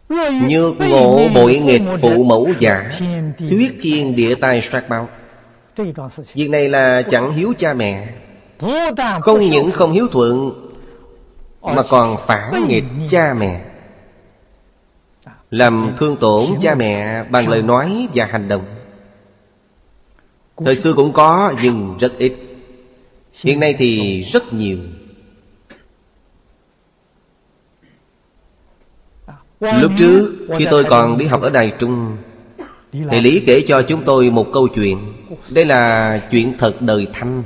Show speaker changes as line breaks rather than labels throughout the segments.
Nhược ngộ bội nghịch phụ mẫu giả, thuyết thiên địa tai sát báo. Việc này là chẳng hiếu cha mẹ. Không những không hiếu thuận, mà còn phản nghịch cha mẹ, làm thương tổn cha mẹ bằng lời nói và hành động. Thời xưa cũng có, nhưng rất ít. Hiện nay thì rất nhiều. Lúc trước khi tôi còn đi học ở Đài Trung, thầy Lý kể cho chúng tôi một câu chuyện. Đây là chuyện thật đời Thanh.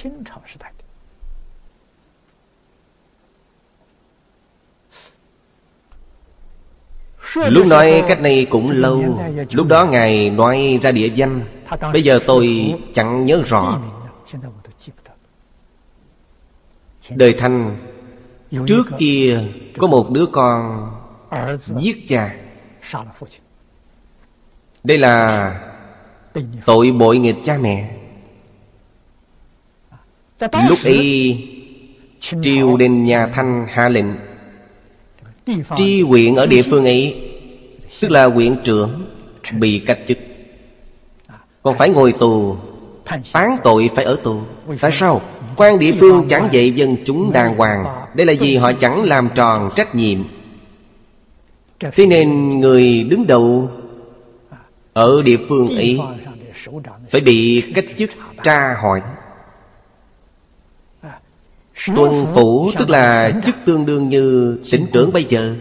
Lúc nói cách này cũng lâu. Lúc đó Ngài nói ra địa danh, bây giờ tôi chẳng nhớ rõ. Đời Thanh trước kia có một đứa con giết cha. Đây là tội bội nghịch cha mẹ. Lúc ấy triều đình nhà Thanh hạ lệnh tri huyện ở địa phương ấy, tức là huyện trưởng, bị cách chức, còn phải ngồi tù. Phán tội phải ở tù. Tại sao? Quan địa phương chẳng dạy dân chúng đàng hoàng. Đây là vì họ chẳng làm tròn trách nhiệm. Thế nên người đứng đầu ở địa phương ấy phải bị cách chức tra hỏi. Tuần phủ tức là chức tương đương như tỉnh trưởng bây giờ,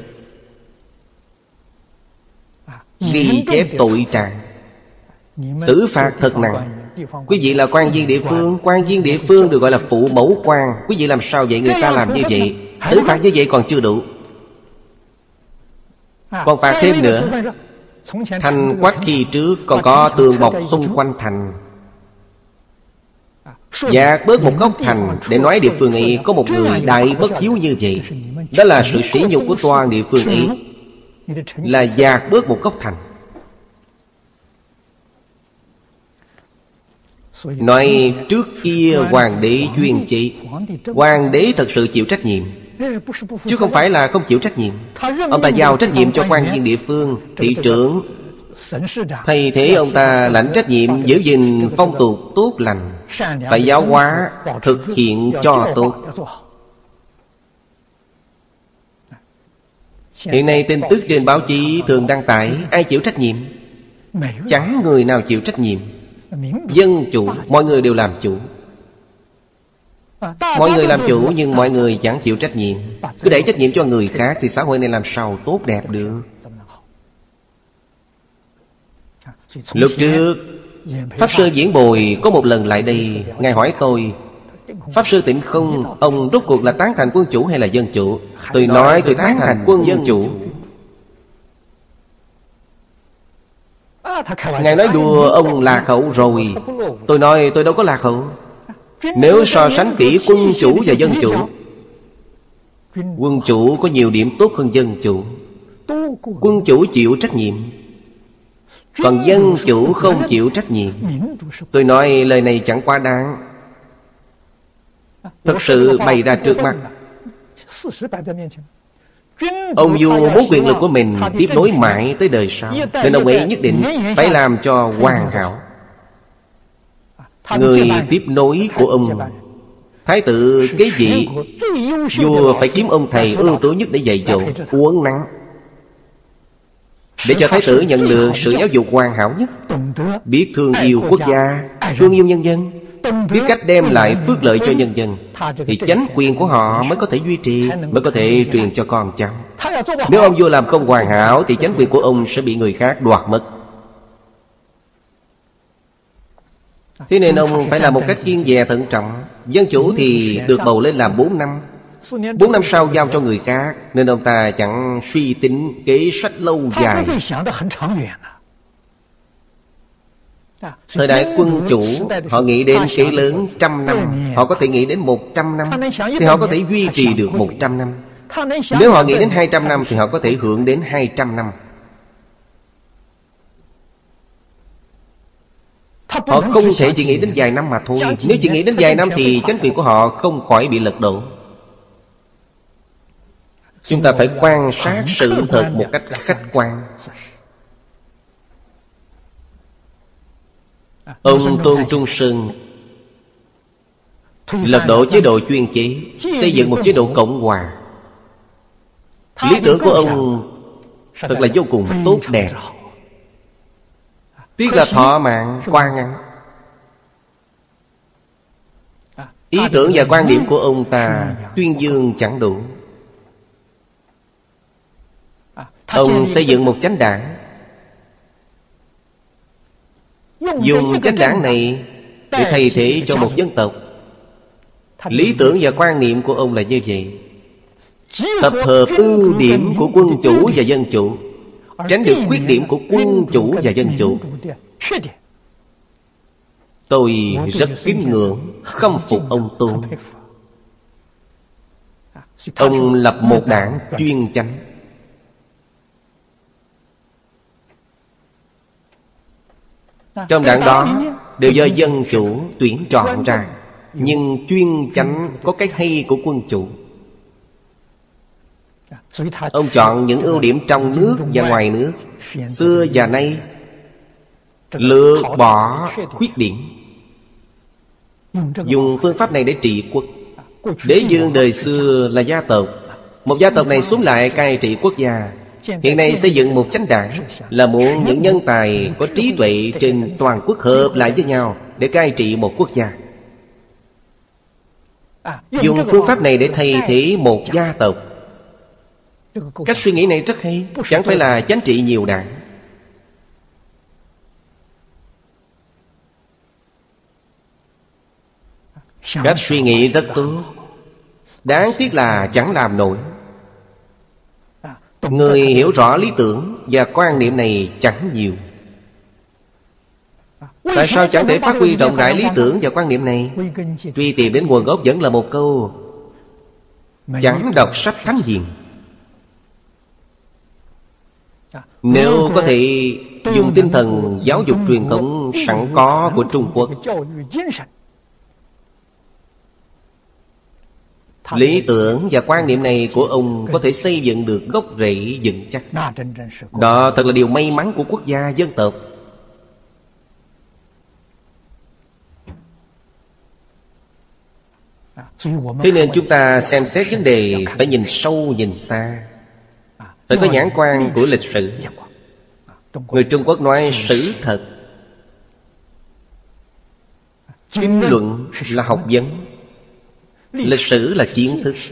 ghi chép tội trạng, xử phạt thật nặng. Quý vị là quan viên địa phương, quan viên địa phương được gọi là phụ mẫu quan. Quý vị làm sao vậy? Người ta làm như vậy, xử phạt như vậy còn chưa đủ, còn phạt thêm nữa. Thành Quách khi trước còn có tường bọc xung quanh thành, dạt bớt một góc thành để nói địa phương ấy có một người đại bất hiếu như vậy. Đó là sự sỉ nhục của toàn địa phương ấy, là dạt bớt một góc thành. Nói trước kia hoàng đế chuyên trị, hoàng đế thật sự chịu trách nhiệm, chứ không phải là không chịu trách nhiệm. Ông ta giao trách nhiệm cho quan viên địa phương, thị trưởng, thay thế ông ta lãnh trách nhiệm giữ gìn phong tục tốt lành, phải giáo hóa, thực hiện cho tốt. Hiện nay tin tức trên báo chí thường đăng tải, ai chịu trách nhiệm? Chẳng người nào chịu trách nhiệm. Dân chủ, mọi người đều làm chủ. Mọi người làm chủ nhưng mọi người chẳng chịu trách nhiệm, cứ đẩy trách nhiệm cho người khác thì xã hội này làm sao tốt đẹp được. Lúc trước Pháp Sư Diễn Bồi có một lần lại đây, Ngài hỏi tôi: Pháp Sư Tịnh Không, ông rốt cuộc là tán thành quân chủ hay là dân chủ? Tôi nói tôi tán thành quân dân chủ. Ngài nói đùa ông lạc hậu rồi. Tôi nói tôi đâu có lạc hậu. Nếu so sánh kỹ quân chủ và dân chủ, quân chủ có nhiều điểm tốt hơn dân chủ. Quân chủ chịu trách nhiệm, còn dân chủ không chịu trách nhiệm. Tôi nói lời này chẳng quá đáng. Thật sự bày ra trước mắt. Ông vua muốn quyền lực của mình tiếp nối mãi tới đời sau, nên ông ấy nhất định phải làm cho hoàn hảo. Người tiếp nối của ông, thái tử kế vị, vua phải kiếm ông thầy ưu tú nhất để dạy dỗ, uốn nắn, để cho thái tử nhận được sự giáo dục hoàn hảo nhất, biết thương yêu quốc gia, thương yêu nhân dân, biết cách đem lại phước lợi cho nhân dân, thì chánh quyền của họ mới có thể duy trì, mới có thể truyền cho con cháu. Nếu ông vua làm không hoàn hảo thì chánh quyền của ông sẽ bị người khác đoạt mất. Thế nên ông phải làm một cách kiêng dè thận trọng. Dân chủ thì được bầu lên làm 4 năm, 4 năm sau giao cho người khác, nên ông ta chẳng suy tính kế sách lâu dài. Thời đại quân chủ, họ nghĩ đến kế lớn 100 năm, họ có thể nghĩ đến 100 năm, thì họ có thể duy trì được 100 năm. Nếu họ nghĩ đến 200 năm thì họ có thể hưởng đến 200 năm. Họ không thể chỉ nghĩ đến vài năm mà thôi. Nếu chỉ nghĩ đến vài năm thì chánh quyền của họ không khỏi bị lật đổ. Chúng ta phải quan sát sự thật một cách khách quan. Ông Tôn Trung Sơn lật đổ chế độ chuyên chế, xây dựng một chế độ cộng hòa. Lý tưởng của ông thật là vô cùng tốt đẹp. Tiếc là thọ mạng quá ngắn. Ý tưởng và quan điểm của ông ta tuyên dương chẳng đủ. Ông xây dựng một chánh đảng, dùng chánh đảng này để thay thế cho một dân tộc. Lý tưởng và quan niệm của ông là như vậy: tập hợp ưu điểm của quân chủ và dân chủ, tránh được khuyết điểm của quân chủ và dân chủ. Tôi rất kính ngưỡng, khâm phục ông Tôn. Ông lập một đảng chuyên chánh. Trong đảng đó đều do dân chủ tuyển chọn ra, nhưng chuyên chánh có cái hay của quân chủ. Ông chọn những ưu điểm trong nước và ngoài nước, xưa và nay, lược bỏ khuyết điểm. Dùng phương pháp này để trị quốc. Đế vương đời xưa là gia tộc. Một gia tộc này xuống lại cai trị quốc gia. Hiện nay xây dựng một chánh đảng là muốn những nhân tài có trí tuệ trên toàn quốc hợp lại với nhau để cai trị một quốc gia. Dùng phương pháp này để thay thế một gia tộc. Cách suy nghĩ này rất hay, chẳng phải là chánh trị nhiều đảng. Cách suy nghĩ rất tốt, đáng tiếc là chẳng làm nổi. Người hiểu rõ lý tưởng và quan niệm này chẳng nhiều. Tại sao chẳng thể phát huy rộng rãi lý tưởng và quan niệm này? Truy tìm đến nguồn gốc vẫn là một câu: chẳng đọc sách thánh hiền. Nếu có thể dùng tinh thần giáo dục truyền thống sẵn có của Trung Quốc, lý tưởng và quan niệm này của ông có thể xây dựng được gốc rễ vững chắc. Đó thật là điều may mắn của quốc gia dân tộc. Thế nên chúng ta xem xét vấn đề phải nhìn sâu nhìn xa, phải có nhãn quan của lịch sử. Người Trung Quốc nói sử thật, kinh luận là học vấn, lịch sử là kiến thức.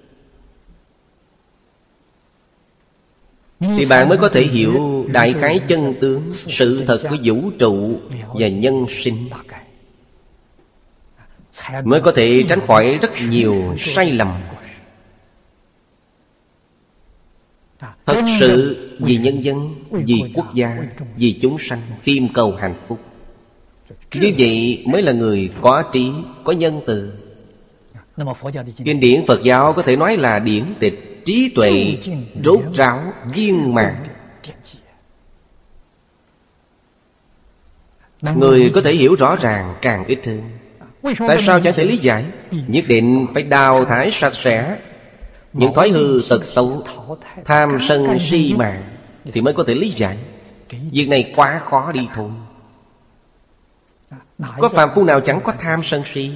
Thì bạn mới có thể hiểu đại khái chân tướng, sự thật của vũ trụ và nhân sinh, mới có thể tránh khỏi rất nhiều sai lầm. Thật sự vì nhân dân, vì quốc gia, vì chúng sanh, tìm cầu hạnh phúc. Như vậy mới là người có trí, có nhân từ. Kinh điển Phật giáo có thể nói là điển tịch, trí tuệ, rốt ráo, viên mãn. Người có thể hiểu rõ ràng càng ít hơn. Tại sao chẳng thể lý giải? Nhất định phải đào thải sạch sẽ những thói hư tật xấu, tham sân si mạng, thì mới có thể lý giải. Việc này quá khó đi thôi. Có phàm phu nào chẳng có tham sân si?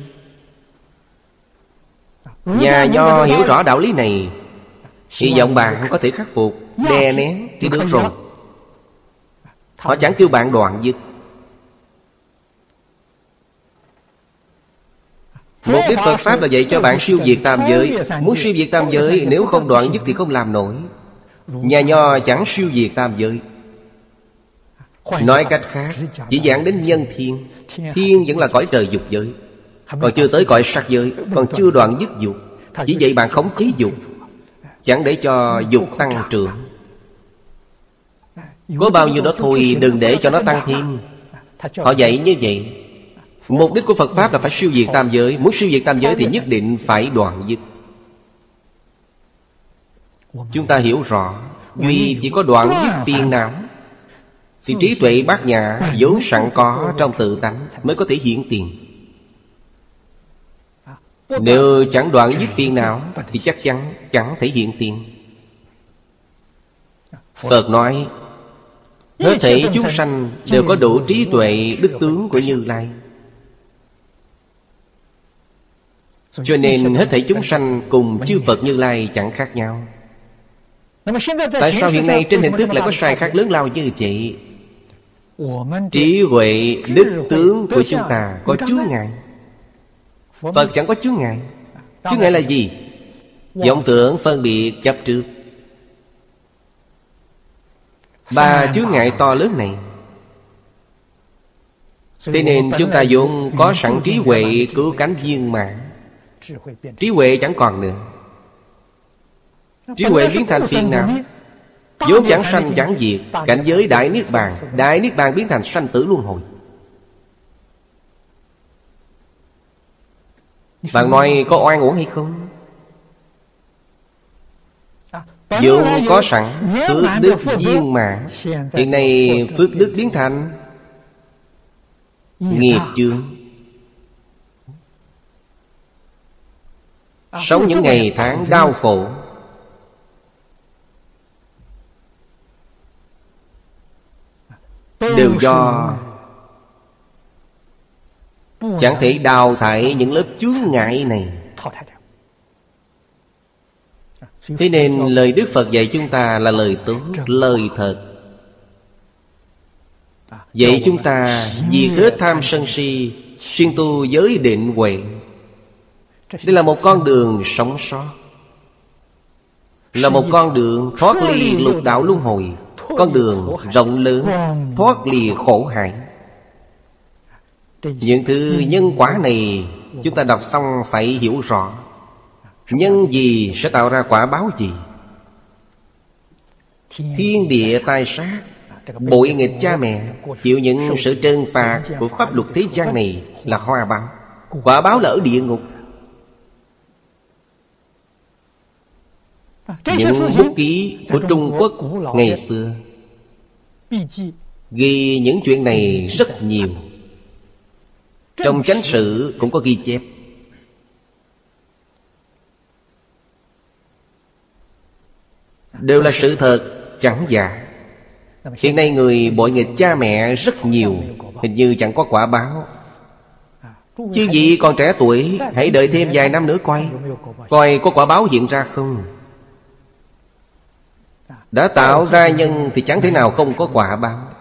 Nhà Nho hiểu rõ đạo lý này, hy vọng bạn có thể khắc phục, đè nén thì được rồi. Họ chẳng kêu bạn đoạn dứt. Mục đích Phật Pháp là dạy cho bạn siêu diệt tam giới. Muốn siêu diệt tam giới, nếu không đoạn dứt thì không làm nổi. Nhà Nho chẳng siêu diệt tam giới. Nói cách khác, chỉ giảng đến nhân thiên. Thiên vẫn là cõi trời dục giới, còn chưa tới cõi sắc giới, còn chưa đoạn dứt dục. Chỉ dạy bạn khống chế dục, chẳng để cho dục tăng trưởng. Có bao nhiêu đó thôi, đừng để cho nó tăng thêm. Họ dạy như vậy. Mục đích của Phật Pháp là phải siêu diệt tam giới. Muốn siêu diệt tam giới thì nhất định phải đoạn dứt. Chúng ta hiểu rõ, duy chỉ có đoạn dứt phiền não thì trí tuệ bát nhã vốn sẵn có trong tự tánh mới có thể hiện tiền. Nếu chẳng đoạn dứt phiền não thì chắc chắn chẳng thể hiện tiền. Phật nói hết thảy chúng sanh đều có đủ trí tuệ đức tướng của Như Lai. Cho nên hết thảy chúng sanh cùng chư Phật Như Lai chẳng khác nhau. Tại sao hiện nay trên hình thức lại có sai khác lớn lao như vậy? Trí huệ đức tướng của chúng ta có chướng ngại. Phật chẳng có chướng ngại. Chướng ngại là gì? Vọng tưởng phân biệt chấp trước. Ba chướng ngại to lớn này. Thế nên chúng ta vốn có sẵn trí huệ cứu cánh viên mãn. Trí huệ chẳng còn nữa. Trí huệ biến thành phiền não, vốn chẳng sanh chẳng diệt. Cảnh giới đại niết bàn, đại niết bàn biến thành sanh tử luân hồi. Bạn nói có oan uổng hay không? Vốn có sẵn phước đức viên mãn. Hiện nay phước đức biến thành nghiệp chướng. Sống những ngày tháng đau khổ, đều do chẳng thể đào thải những lớp chướng ngại này. Thế nên lời Đức Phật dạy chúng ta là lời tốt, lời thật. Vậy chúng ta diệt hết tham sân si, xuyên tu giới định huệ. Đây là một con đường sống sót, là một con đường thoát ly lục đạo luân hồi, con đường rộng lớn, thoát ly khổ hại. Những thứ nhân quả này chúng ta đọc xong phải hiểu rõ. Nhân gì sẽ tạo ra quả báo gì? Thiên địa tai sát, bội nghịch cha mẹ, chịu những sự trừng phạt của pháp luật thế gian này là hoa báo. Quả báo là ở địa ngục. Những bút ký của Trung Quốc ngày xưa ghi những chuyện này rất nhiều. Trong chánh sử cũng có ghi chép. Đều là sự thật, chẳng giả. Hiện nay người bội nghịch cha mẹ rất nhiều, hình như chẳng có quả báo. Chứ gì còn trẻ tuổi, hãy đợi thêm vài năm nữa coi có quả báo hiện ra không. Đã tạo ra nhân thì chẳng thể nào không có quả báo.